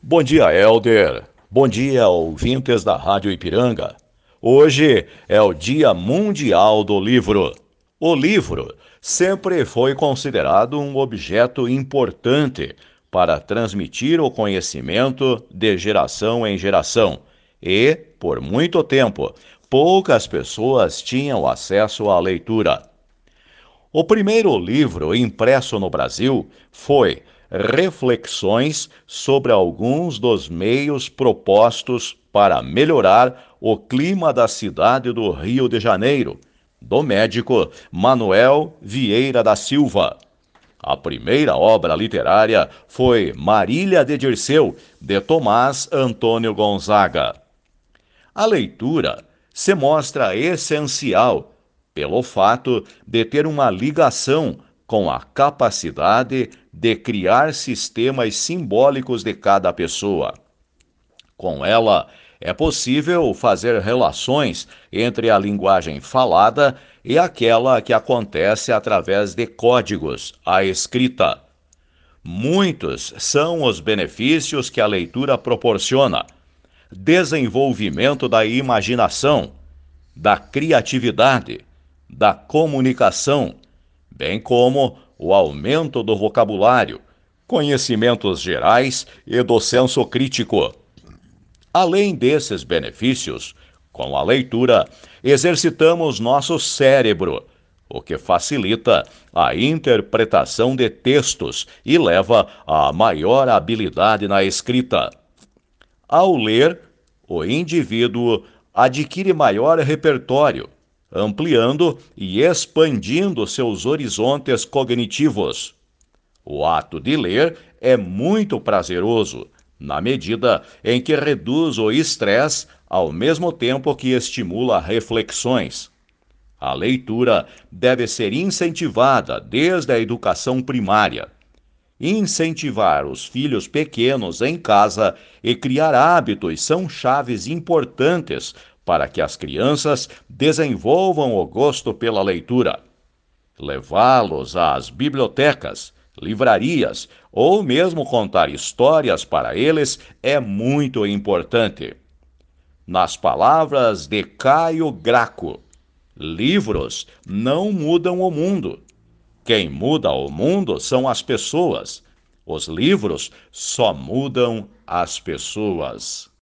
Bom dia, Elder. Bom dia, ouvintes da Rádio Ipiranga. Hoje é o Dia Mundial do Livro. O livro sempre foi considerado um objeto importante para transmitir o conhecimento de geração em geração e, por muito tempo, poucas pessoas tinham acesso à leitura. O primeiro livro impresso no Brasil foi Reflexões sobre alguns dos meios propostos para melhorar o clima da cidade do Rio de Janeiro, do médico Manuel Vieira da Silva. A primeira obra literária foi Marília de Dirceu, de Tomás Antônio Gonzaga. A leitura se mostra essencial pelo fato de ter uma ligação com a capacidade de criar sistemas simbólicos de cada pessoa. Com ela, é possível fazer relações entre a linguagem falada e aquela que acontece através de códigos, a escrita. Muitos são os benefícios que a leitura proporciona: desenvolvimento da imaginação, da criatividade, da comunicação, bem como o aumento do vocabulário, conhecimentos gerais e do senso crítico. Além desses benefícios, com a leitura, exercitamos nosso cérebro, o que facilita a interpretação de textos e leva a maior habilidade na escrita. Ao ler, o indivíduo adquire maior repertório, ampliando e expandindo seus horizontes cognitivos. O ato de ler é muito prazeroso, na medida em que reduz o estresse ao mesmo tempo que estimula reflexões. A leitura deve ser incentivada desde a educação primária. Incentivar os filhos pequenos em casa e criar hábitos são chaves importantes para que as crianças desenvolvam o gosto pela leitura. Levá-los às bibliotecas, livrarias ou mesmo contar histórias para eles é muito importante. Nas palavras de Caio Graco, livros não mudam o mundo. Quem muda o mundo são as pessoas. Os livros só mudam as pessoas.